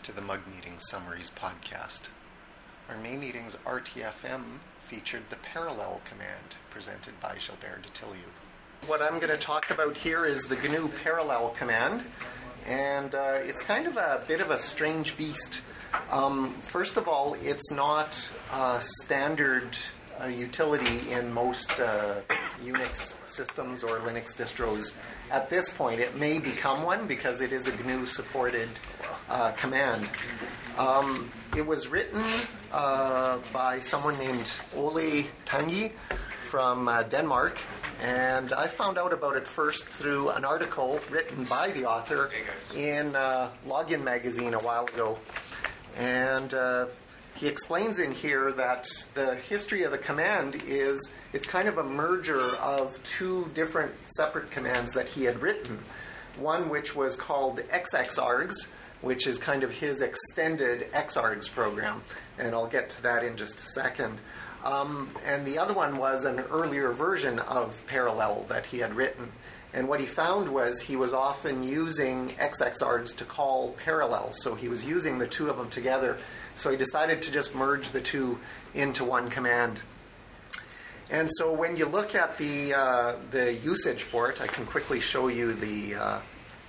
to the Mug Meetings Summaries podcast. Our May meetings RTFM featured the parallel command presented by Gilbert de Tilliou. What I'm going to talk about here is the GNU parallel command, and it's kind of a bit of a strange beast. First of all, it's not a standard utility in most Unix systems or Linux distros. At this point, it may become one because it is a GNU-supported command. It was written by someone named Ole Tange from Denmark, and I found out about it first through an article written by the author in Login magazine a while ago. And he explains in here that the history of the command is it's kind of a merger of two different separate commands that he had written. One which was called xxargs, which is kind of his extended xargs program, and I'll get to that in just a second. And the other one was an earlier version of parallel that he had written. And what he found was he was often using xxargs to call parallel, so he was using the two of them together. So he decided to just merge the two into one command. And so when you look at the usage for it, I can quickly show you the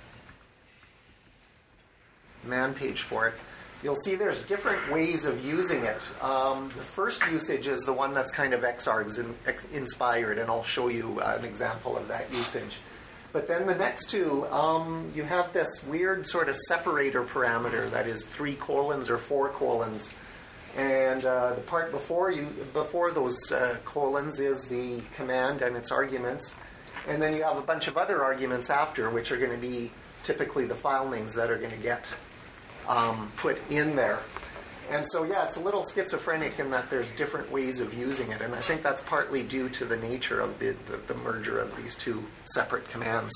man page for it. You'll see there's different ways of using it. The first usage is the one that's kind of xargs inspired, and I'll show you an example of that usage. But then the next two, you have this weird sort of separator parameter that is 3 colons or 4 colons. And the part before those colons is the command and its arguments. And then you have a bunch of other arguments after, which are going to be typically the file names that are going to get put in there. And so, yeah, it's a little schizophrenic in that there's different ways of using it. And I think that's partly due to the nature of the merger of these two separate commands.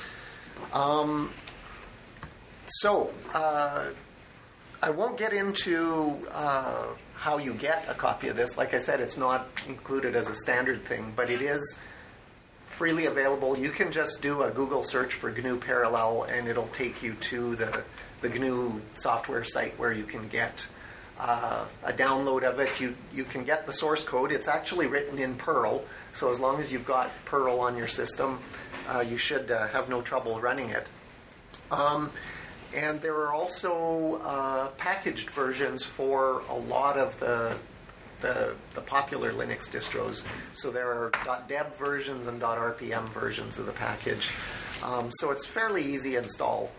I won't get into how you get a copy of this. Like I said, it's not included as a standard thing, but it is freely available. You can just do a Google search for GNU Parallel, and it'll take you to the GNU software site where you can get a download of it. You can get the source code. It's actually written in Perl, so as long as you've got Perl on your system, you should have no trouble running it. And there are also packaged versions for a lot of the popular Linux distros. So there are .deb versions and .rpm versions of the package. So it's fairly easy install.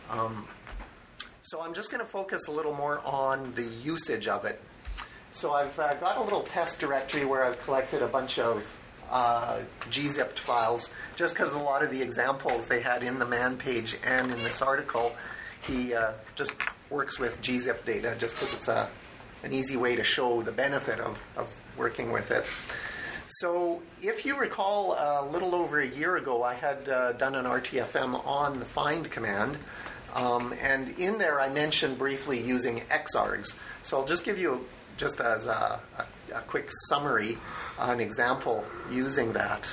So I'm just going to focus a little more on the usage of it. So I've got a little test directory where I've collected a bunch of gzipped files, just because a lot of the examples they had in the man page and in this article, he just works with gzip data just because it's an easy way to show the benefit of working with it. So if you recall, a little over a year ago, I had done an RTFM on the find command. And in there, I mentioned briefly using xargs. So I'll just give you, just as a quick summary, an example using that.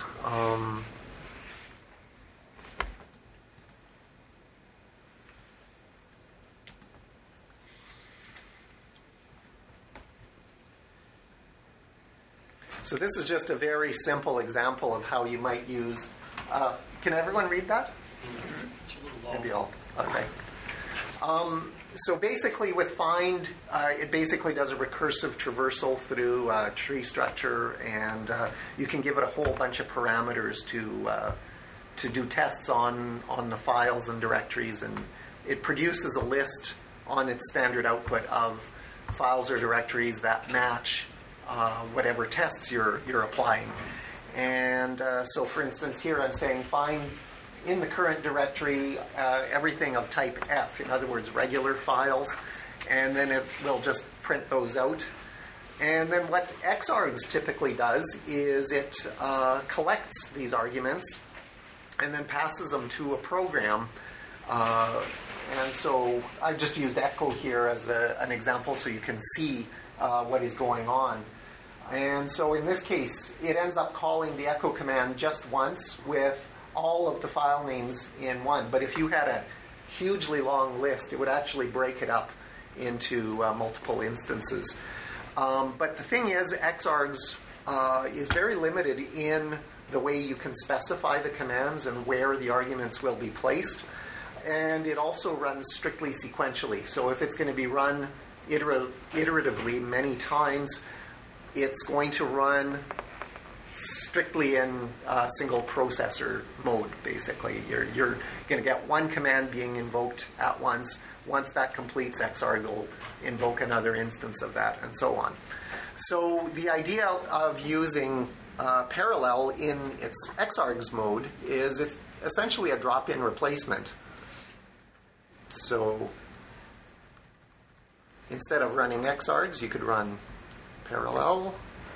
So this is just a very simple example of how you might use... can everyone read that? Mm-hmm. Maybe I'll... Okay. So basically with find, it basically does a recursive traversal through a tree structure, and you can give it a whole bunch of parameters to do tests on the files and directories, and it produces a list on its standard output of files or directories that match whatever tests you're applying. And so for instance here I'm saying find in the current directory everything of type F, in other words, regular files, and then it will just print those out. And then what xargs typically does is it collects these arguments and then passes them to a program. And so I've just used echo here as an example so you can see what is going on. And so in this case, it ends up calling the echo command just once with all of the file names in one. But if you had a hugely long list, it would actually break it up into multiple instances. But the thing is, Xargs is very limited in the way you can specify the commands and where the arguments will be placed. And it also runs strictly sequentially. So if it's going to be run iteratively many times, it's going to run strictly in single processor mode, basically. You're going to get one command being invoked at once. Once that completes, Xarg will invoke another instance of that, and so on. So the idea of using parallel in its Xargs mode is it's essentially a drop-in replacement. So instead of running Xargs, you could run parallel.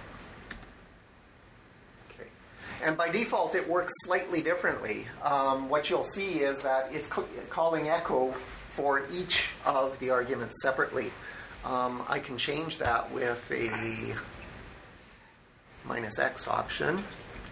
Okay. And by default, it works slightly differently. What you'll see is that it's calling echo for each of the arguments separately. I can change that with a -X option.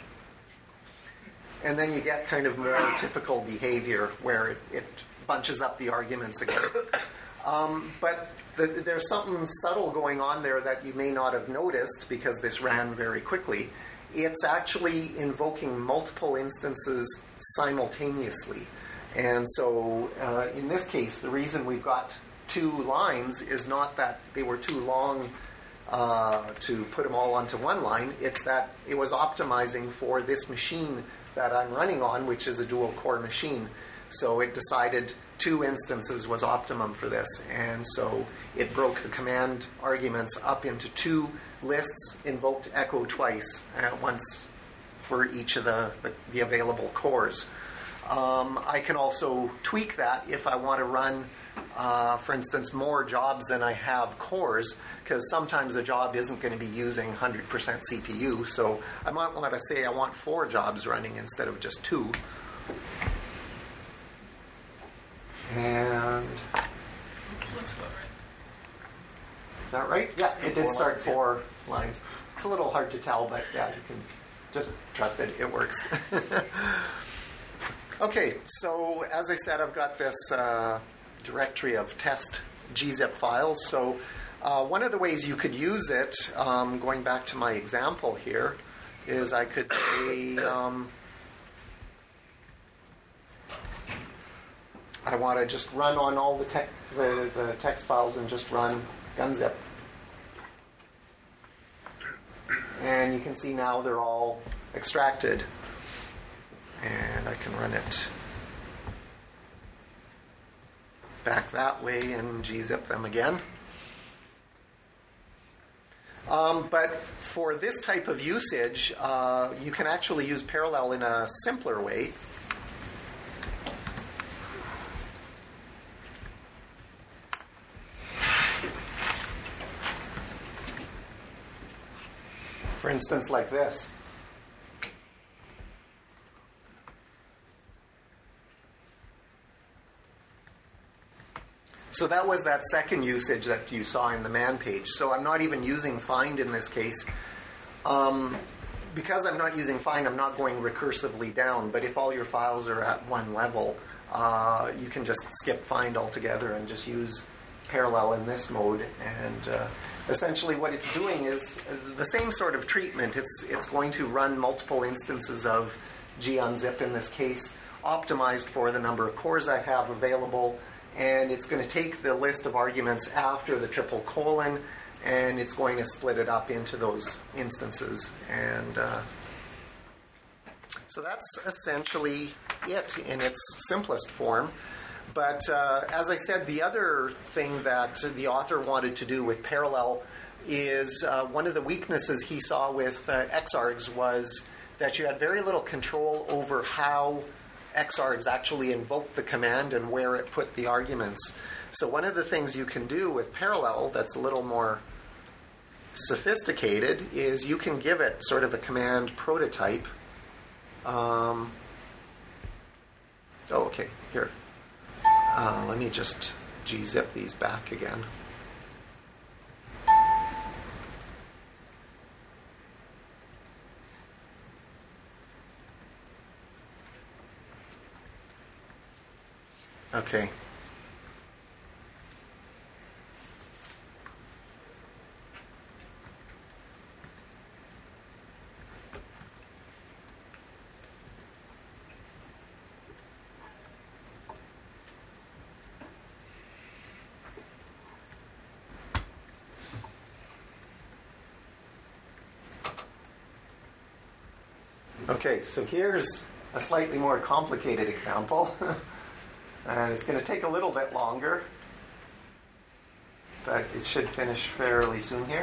And then you get kind of more typical behavior where it bunches up the arguments again. But there's something subtle going on there that you may not have noticed because this ran very quickly. It's actually invoking multiple instances simultaneously. And so in this case, the reason we've got 2 lines is not that they were too long to put them all onto one line. It's that it was optimizing for this machine that I'm running on, which is a dual-core machine. So it decided 2 instances was optimum for this. And so it broke the command arguments up into 2 lists, invoked echo twice, once for each of the available cores. I can also tweak that if I want to run, for instance, more jobs than I have cores, because sometimes a job isn't going to be using 100% CPU. So I might want to say I want 4 jobs running instead of just 2. And is that right? Yeah, it did start 4 lines. It's a little hard to tell, but yeah, you can just trust it. It works. Okay, so as I said, I've got this directory of test gzip files. So one of the ways you could use it, going back to my example here, is I could say I want to just run on all the text files and just run gunzip. And you can see now they're all extracted. And I can run it back that way and gzip them again. But for this type of usage, you can actually use parallel in a simpler way. For instance, like this. So that was that second usage that you saw in the man page. So I'm not even using find in this case. Because I'm not using find, I'm not going recursively down. But if all your files are at one level, you can just skip find altogether and just use parallel in this mode. And essentially what it's doing is the same sort of treatment. It's going to run multiple instances of gunzip in this case, optimized for the number of cores I have available. And it's going to take the list of arguments after the triple colon, and it's going to split it up into those instances. And so that's essentially it in its simplest form. But as I said, the other thing that the author wanted to do with parallel is one of the weaknesses he saw with Xargs was that you had very little control over how Xargs actually invoked the command and where it put the arguments. So one of the things you can do with parallel that's a little more sophisticated is you can give it sort of a command prototype. Okay, here. Let me just gzip these back again. Okay. Okay, so here's a slightly more complicated example. And it's going to take a little bit longer, but it should finish fairly soon here.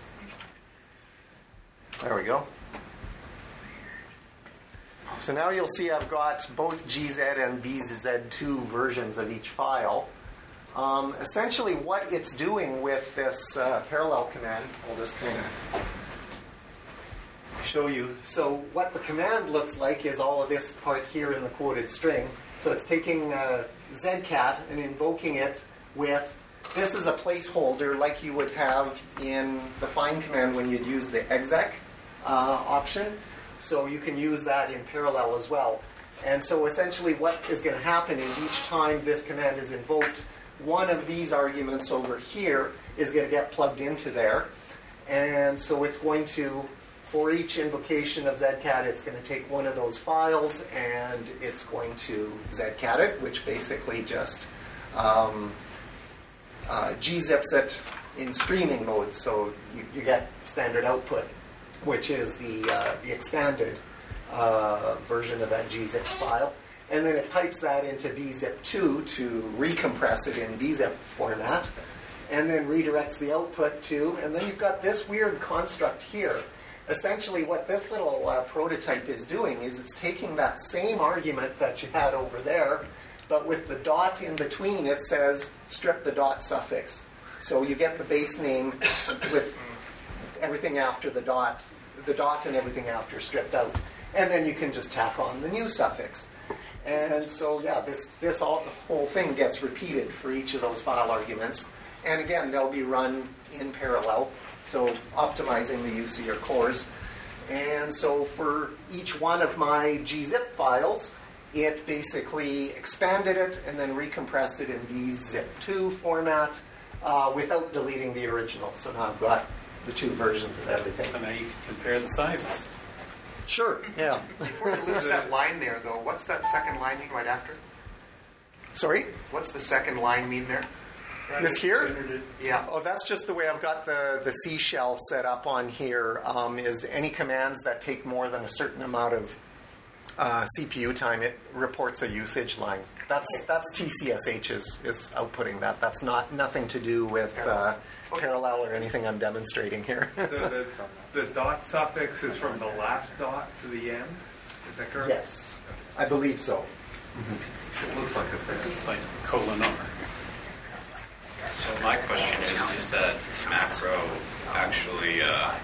There we go. So now you'll see I've got both GZ and BZ2 versions of each file. Essentially what it's doing with this parallel command, I'll just kind of show you. So what the command looks like is all of this part here in the quoted string. So it's taking zcat and invoking it with, this is a placeholder like you would have in the find command when you'd use the exec option. So you can use that in parallel as well. And so essentially what is going to happen is each time this command is invoked, one of these arguments over here is going to get plugged into there. And so it's going to, for each invocation of zcat, it's going to take one of those files and it's going to zcat it, which basically just gzips it in streaming mode. So you get standard output, which is the expanded version of that gzip file. And then it pipes that into bzip2 to recompress it in bzip format, and then redirects the output to, and then you've got this weird construct here. Essentially what this little prototype is doing is it's taking that same argument that you had over there, but with the dot in between it says strip the dot suffix. So you get the base name with everything after the dot and everything after stripped out. And then you can just tack on the new suffix. And so, yeah, the whole thing gets repeated for each of those file arguments. And again, they'll be run in parallel, so optimizing the use of your cores. And so for each one of my gzip files, it basically expanded it and then recompressed it in bzip2 format without deleting the original. So now I've got the two versions of everything. So now you can compare the sizes. Sure, yeah. Before you lose that line there, though, what's that second line mean right after? Sorry? What's the second line mean there? This here? Yeah. Oh, that's just the way I've got the C shell set up on here, is any commands that take more than a certain amount of CPU time, it reports a usage line. That's TCSH is outputting that. That's nothing to do with parallel or anything I'm demonstrating here. So the dot suffix is from the last dot to the end? Is that correct? Yes, I believe so. It looks like a Like colon R. So my question is that macro actually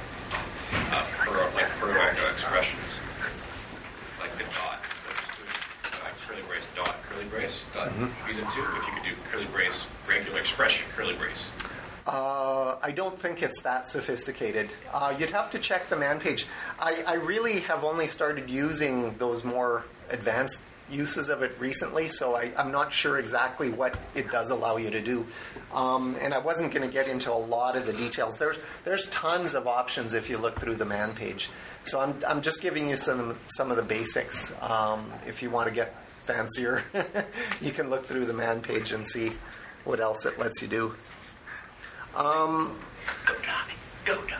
for echo expressions, like the dot, so just do curly brace dot, curly brace dot, use it too. If you could do curly brace regular expression, curly brace. I don't think it's that sophisticated. You'd have to check the man page. I really have only started using those more advanced uses of it recently, so I'm not sure exactly what it does allow you to do. And I wasn't going to get into a lot of the details. There's tons of options if you look through the man page. So I'm just giving you some of the basics. If you want to get fancier, you can look through the man page and see what else it lets you do. Go Tommy, go Tommy.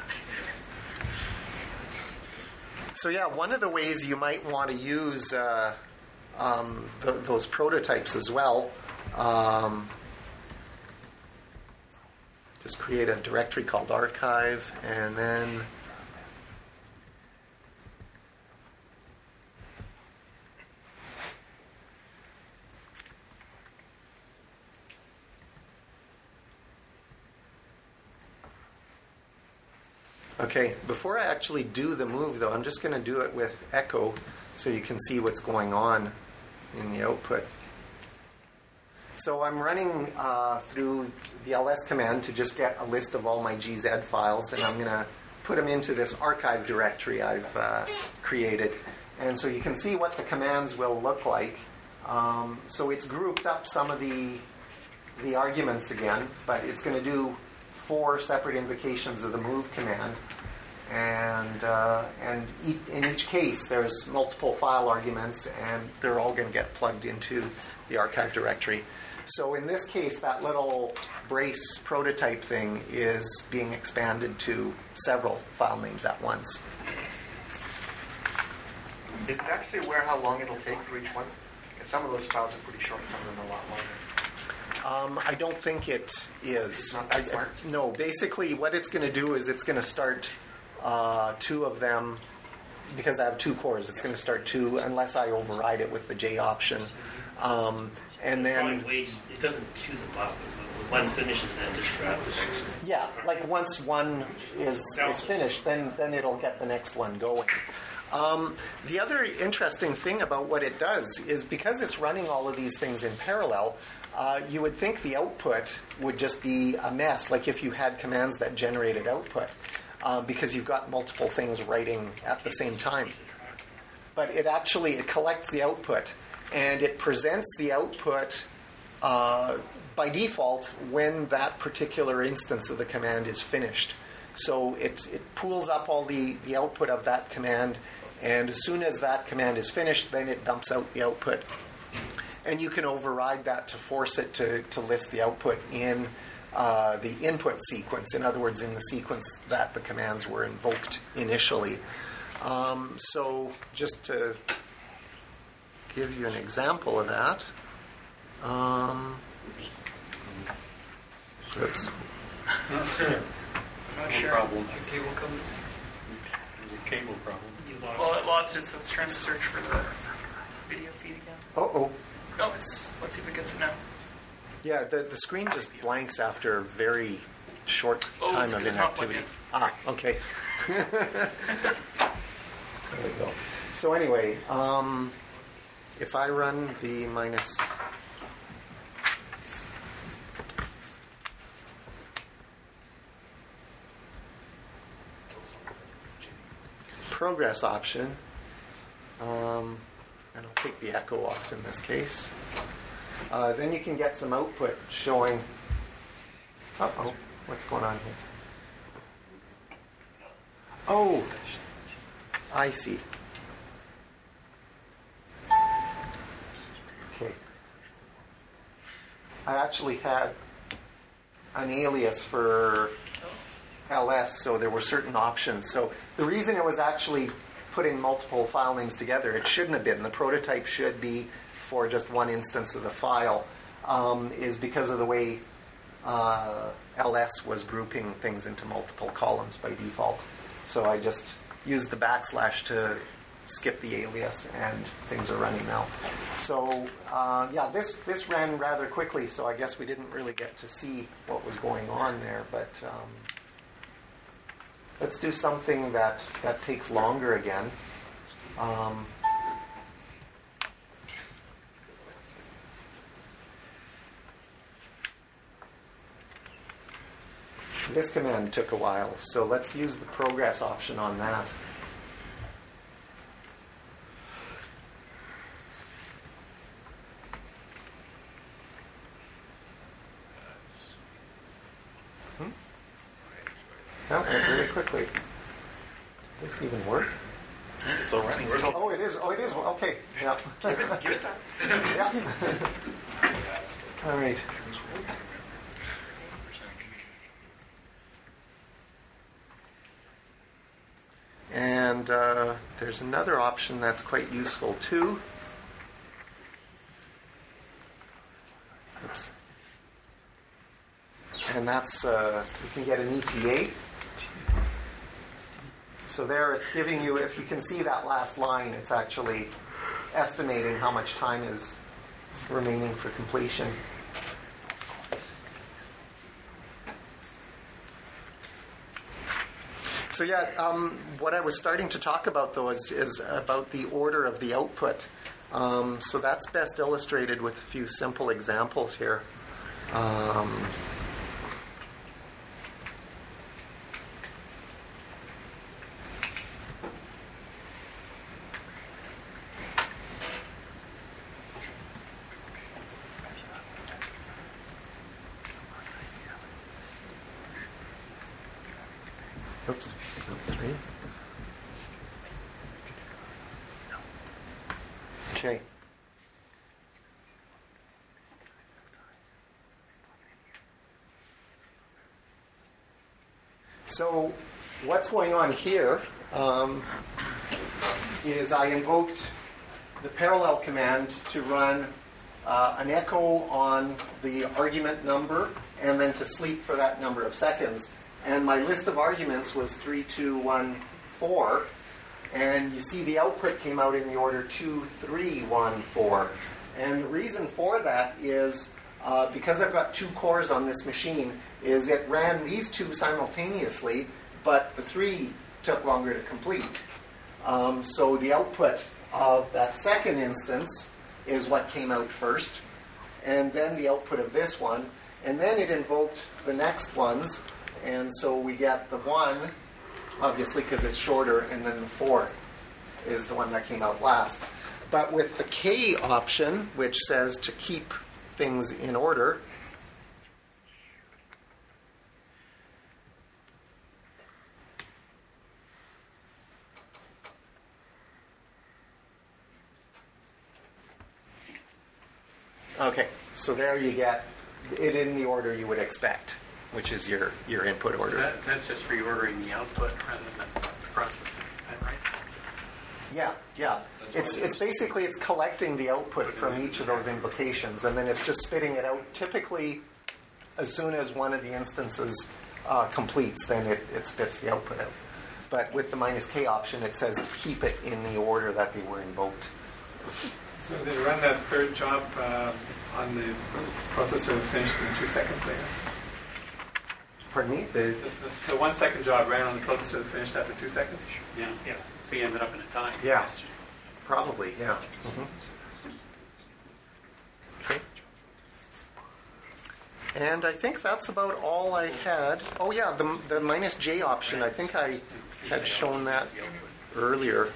So yeah, one of the ways you might want to use those prototypes as well, just create a directory called archive, and then okay, before I actually do the move, though, I'm just going to do it with echo so you can see what's going on in the output. So I'm running through the ls command to just get a list of all my gz files, and I'm going to put them into this archive directory I've created. And so you can see what the commands will look like. So it's grouped up some of the arguments again, but it's going to do 4 separate invocations of the move command, and in each case there's multiple file arguments, and they're all going to get plugged into the archive directory. So in this case, that little brace prototype thing is being expanded to several file names at once. Is it actually aware how long it'll take for each one? Because some of those files are pretty short, some of them are a lot longer. I don't think it is. It's not that smart? No, basically what it's going to do is it's going to start two of them, because I have two cores, it's going to start two unless I override it with the J option. And then... It doesn't choose a block. When one finishes, then just grab the next. Yeah, like once one is finished, then it'll get the next one going. The other interesting thing about what it does is because it's running all of these things in parallel, you would think the output would just be a mess, like if you had commands that generated output, because you've got multiple things writing at the same time. But it collects the output, and it presents the output by default when that particular instance of the command is finished. So it pools up all the output of that command, and as soon as that command is finished, then it dumps out the output. And you can override that to force it to list the output in the input sequence, in other words, in the sequence that the commands were invoked initially. So just to give you an example of that, oops. Not sure. Not sure. Problem. The cable comes. There's a cable problem. Well, it lost it, so it's trying to search for the video feed again. Oh. No, let's see if it gets it now. Yeah, the screen just blanks after a very short time of it's not plugged inactivity. in. Okay. There we go. So anyway, if I run the minus... progress option, and I'll take the echo off in this case, then you can get some output showing, what's going on here? Oh, I see. Okay. I actually had an alias for LS, so there were certain options. So the reason it was actually putting multiple file names together, it shouldn't have been. The prototype should be for just one instance of the file, is because of the way LS was grouping things into multiple columns by default. So I just used the backslash to skip the alias, and things are running now. So this ran rather quickly, so I guess we didn't really get to see what was going on there, but let's do something that takes longer again. This command took a while, so let's use the progress option on that. That went very quickly. Does this even work? It's still running. Oh, it is. Okay. Yeah. Give it time. Yeah. All right. And there's another option that's quite useful too. Oops. And that's, you can get an ETA. So there it's giving you, if you can see that last line, it's actually estimating how much time is remaining for completion. So what I was starting to talk about though is about the order of the output. So that's best illustrated with a few simple examples here. Oops. Okay. So what's going on here is I invoked the parallel command to run an echo on the argument number and then to sleep for that number of seconds. And my list of arguments was 3, 2, 1, 4. And you see the output came out in the order 2, 3, 1, 4. And the reason for that is because I've got 2 cores on this machine, is it ran these 2 simultaneously, but the 3 took longer to complete. So the output of that second instance is what came out first, and then the output of this one, and then it invoked the next ones, and so we get the 1, obviously because it's shorter, and then the 4 is the one that came out last. But with the K option, which says to keep things in order, okay, so there you get it in the order you would expect, which is your input order. So that's just reordering the output rather than the processing, right? Yeah. It's basically it's collecting the output from each of those invocations, and then it's just spitting it out. Typically, as soon as one of the instances completes, then it spits the output out. But with the -K option, it says to keep it in the order that they were invoked. So they run that third job on the processor that finished in 2 seconds later. Pardon me? The 1 second job ran on the processor that finished after 2 seconds? Yeah. So you ended up in a time. Yeah. Probably, yeah. Okay. And I think that's about all I had. Oh yeah, the -J option, I think I had shown that earlier.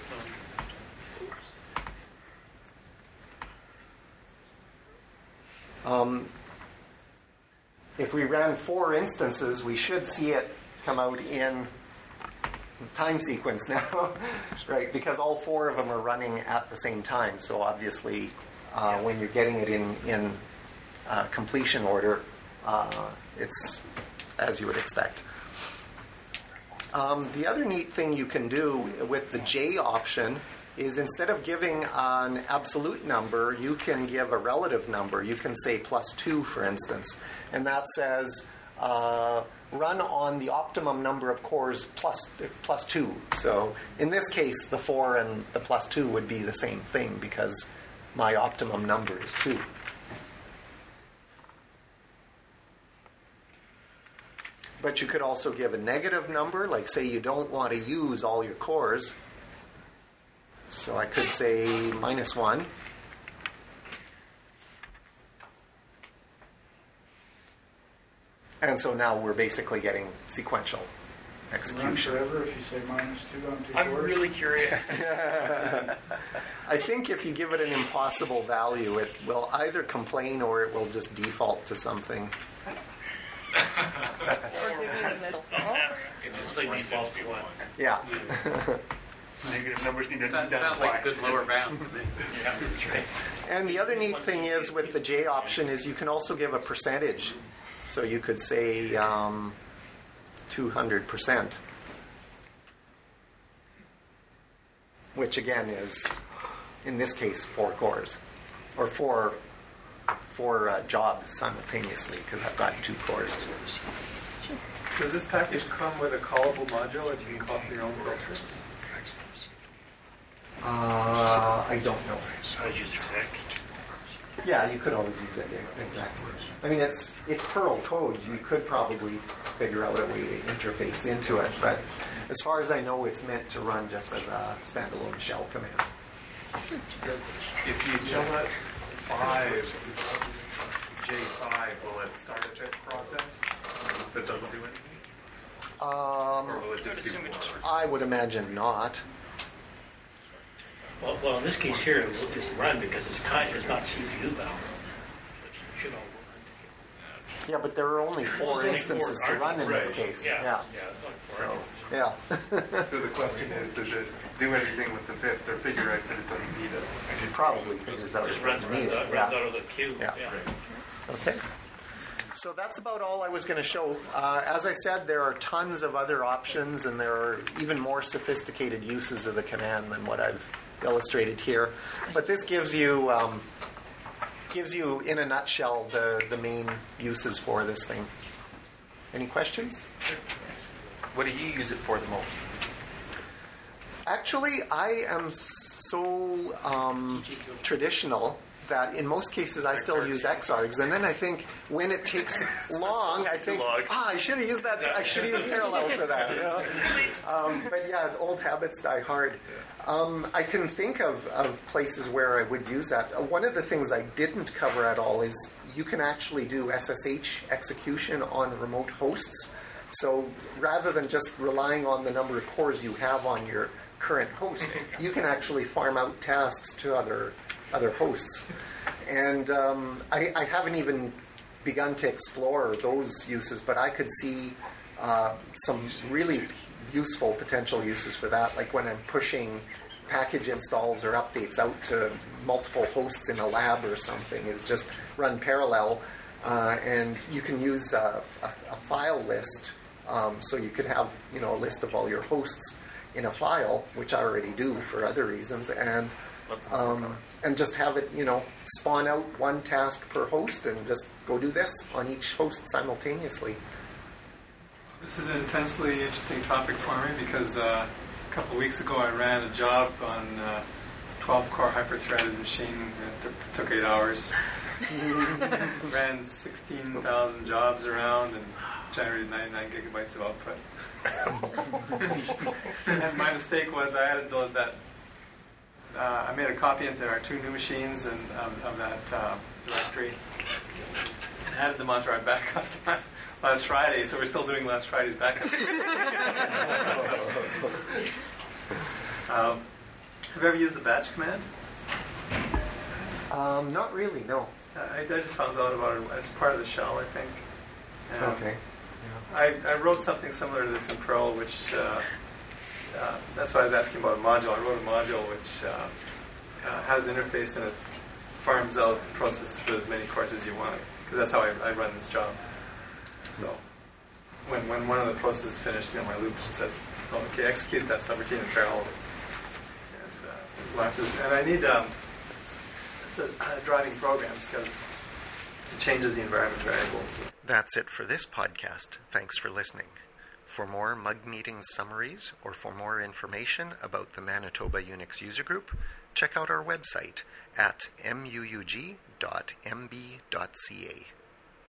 If we ran 4 instances, we should see it come out in time sequence now, right? Because all 4 of them are running at the same time. So obviously, when you're getting it in completion order, it's as you would expect. The other neat thing you can do with the J option is instead of giving an absolute number, you can give a relative number. You can say +2, for instance. And that says run on the optimum number of cores plus 2. So in this case, the 4 and the +2 would be the same thing because my optimum number is 2. But you could also give a negative number, like say you don't want to use all your cores. So I could say -1. And so now we're basically getting sequential execution. Run forever if you say -2 on 2 I'm cores. really curious. I think if you give it an impossible value, it will either complain or it will just default to something. Or give you the middle phone. It just like forces default it to be one. 1. Yeah. Negative numbers need to Sounds like a good lower bound to me. Yeah, that's right. And the other neat thing is with the J option is you can also give a percentage. So you could say 200%. Which again is, in this case, 4 cores. Or 4 jobs simultaneously because I've got 2 cores. Does this package come with a callable module that you can call for your own processors? I don't know. I would use exec. Yeah, you could always use it. Exactly. I mean, it's Perl code. You could probably figure out a way to interface into it, but as far as I know, it's meant to run just as a standalone shell command. If you yell at 5, J5, will it start a check process that doesn't do anything? Or will it just do more? I would imagine not. Well, in this case here, it's run because it's not CPU bound. It should all run together. Yeah, but there are only 4 only instances 4 to run in this Right. case. Yeah, it's only 4. So, yeah. So the question is, does it do anything with the 5th or figure out that it doesn't need it? It probably figures out Just it runs doesn't need it. out Yeah. of the queue. Yeah. Okay. So that's about all I was going to show. As I said, there are tons of other options, and there are even more sophisticated uses of the command than what I've illustrated here. But this gives you, in a nutshell, the main uses for this thing. Any questions? What do you use it for the most? Actually, I am so traditional that in most cases I still use Xargs, and then I think when it takes long, I think, I should have used that. I should have used Parallel for that. You know? But yeah, old habits die hard. I can think of places where I would use that. One of the things I didn't cover at all is you can actually do SSH execution on remote hosts. So rather than just relying on the number of cores you have on your current host, you can actually farm out tasks to other hosts. And I haven't even begun to explore those uses, but I could see some really useful potential uses for that, like when I'm pushing package installs or updates out to multiple hosts in a lab or something, is just run Parallel, and you can use a file list, so you could have a list of all your hosts in a file, which I already do for other reasons, and just have it, spawn out one task per host and just go do this on each host simultaneously. This is an intensely interesting topic for me because a couple of weeks ago I ran a job on a 12-core hyper-threaded machine. It took 8 hours. Ran 16,000 jobs around and generated 99 gigabytes of output. And my mistake was I added that. I made a copy into our 2 new machines of that directory and added them onto our backups last Friday, so we're still doing last Friday's backup. Have you ever used the batch command? Not really, no. I just found out about it as part of the shell, I think. Okay. I wrote something similar to this in Perl, which... that's why I was asking about a module. I wrote a module which has an interface and it farms out and processes for as many cores as you want, because that's how I run this job. So when one of the processes is finished, my loop says, okay, execute that subroutine in parallel, and it launches. And I need it's a driving program because it changes the environment variables. That's it for this podcast. Thanks for listening. For more Mug Meetings summaries or for more information about the Manitoba Unix User Group, check out our website at muug.mb.ca.